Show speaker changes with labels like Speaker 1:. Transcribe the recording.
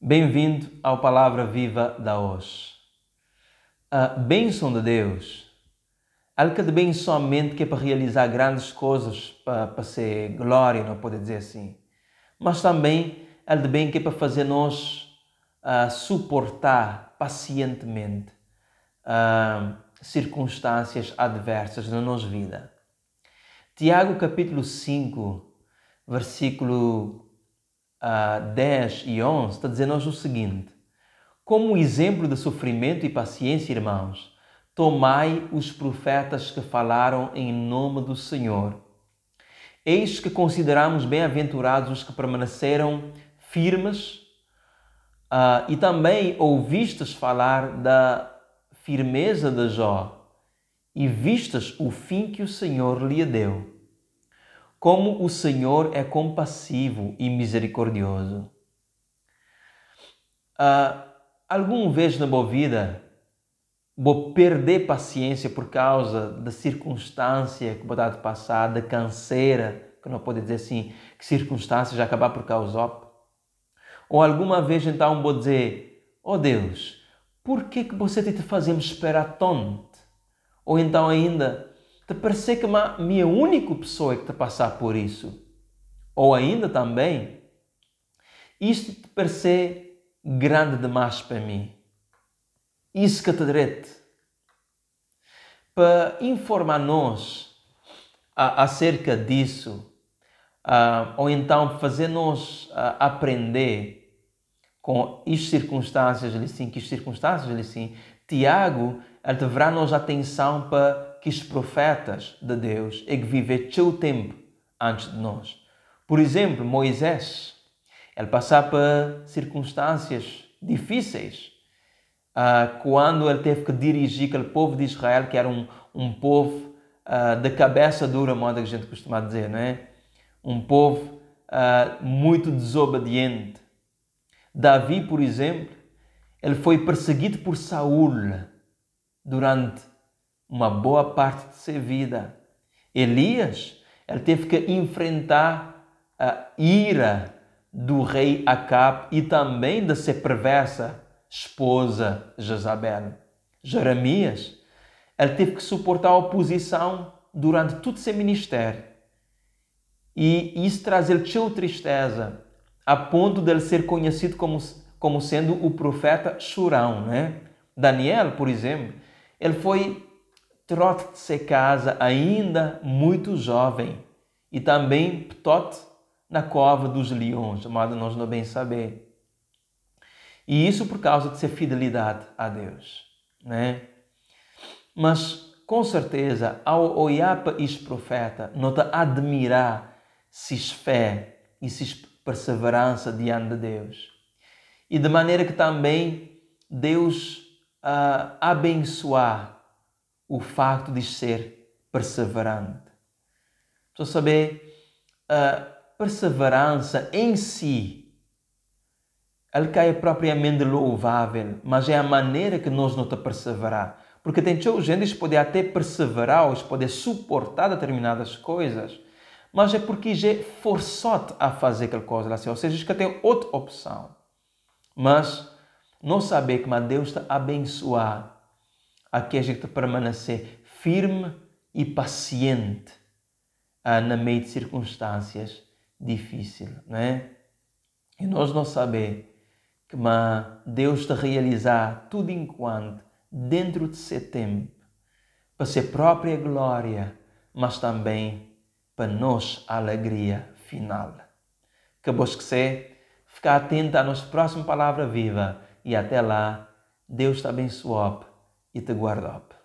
Speaker 1: Bem-vindo ao Palavra Viva da hoje. A bênção de Deus, ela que de bem somente que é para realizar grandes coisas, para ser glória, não pode dizer assim, mas também ela de bem que é para fazer nós suportar pacientemente circunstâncias adversas na nossa vida. Tiago capítulo 5, versículo 10 e 11, está dizendo-nos o seguinte: como exemplo de sofrimento e paciência, irmãos, tomai os profetas que falaram em nome do Senhor. Eis que consideramos bem-aventurados os que permaneceram firmes e também ouvistes falar da firmeza de Jó e vistes o fim que o Senhor lhe deu. Como o Senhor é compassivo e misericordioso. Alguma vez na minha vida, vou perder paciência por causa da circunstância que vou dar de passar, da canseira, que não pode dizer assim, que circunstância já acabar por causar. Ou alguma vez então vou dizer, oh Deus, por que você te fazemos esperar tanto? Ou então ainda, te parece que a minha única pessoa que te passar por isso. Ou ainda também, isto te parece grande demais para mim. Isso que te direito. Para informar-nos acerca disso, ou então fazer-nos aprender com as circunstâncias assim, Tiago deverá nos atenção para que os profetas de Deus é que viver seu tempo antes de nós. Por exemplo, Moisés, ele passava por circunstâncias difíceis quando ele teve que dirigir aquele povo de Israel, que era um povo de cabeça dura, modo que a gente costuma dizer, não é? Um povo muito desobediente. Davi, por exemplo, ele foi perseguido por Saul durante uma boa parte de sua vida. Elias, ele teve que enfrentar a ira do rei Acabe e também da sua perversa esposa Jezabel. Jeremias, ele teve que suportar a oposição durante todo o seu ministério. E isso traz-lhe tristeza, a ponto de ele ser conhecido como sendo o profeta chorão, né? Daniel, por exemplo, ele foi trote de sua casa ainda muito jovem e também tote na cova dos leões, mas nós não bem saber. E isso por causa de sua fidelidade a Deus, né? Mas com certeza, ao olhar para este profeta, nota admirar se fé e se perseverança diante de Deus. E de maneira que também Deus abençoar o facto de ser perseverante. Precisa saber, a perseverança em si, ela é propriamente louvável, mas é a maneira que nós não te perseverar. Porque tem gente que pode até perseverar, ou pode suportar determinadas coisas, mas é porque já forçou-te a fazer aquela coisa assim, ou seja, que tem outra opção. Mas não saber que Deus te abençoar aqueles que te permanecer firme e paciente na meio de circunstâncias difíceis, não é? E nós não saber que Deus te realizar tudo enquanto dentro de seu tempo, para ser própria glória, mas também para nós a alegria final. Que vos que ficar atento à nossa próxima palavra viva e até lá, Deus te abençoe e te guarde.